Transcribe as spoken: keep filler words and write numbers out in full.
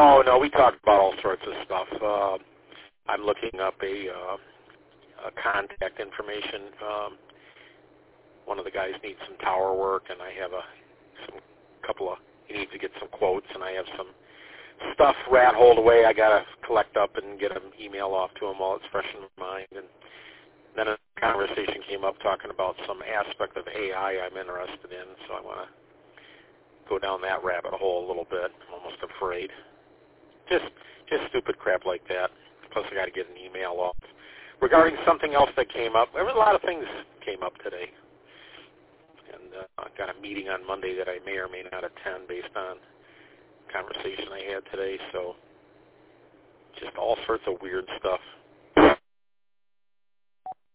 No, no, we talked about all sorts of stuff. Uh, I'm looking up a, uh, a contact information. Um, one of the guys needs some tower work, and I have a some couple of he needs to get some quotes, and I have some stuff rat holed away. I gotta collect up and get an email off to him while it's fresh in my mind. And then a conversation came up talking about some aspect of A I I'm interested in, so I want to go down that rabbit hole a little bit. I'm almost afraid. Just just stupid crap like that. Plus I got to get an email off. Regarding something else that came up, there were a lot of things came up today. And uh, I've got a meeting on Monday that I may or may not attend based on conversation I had today. So just all sorts of weird stuff.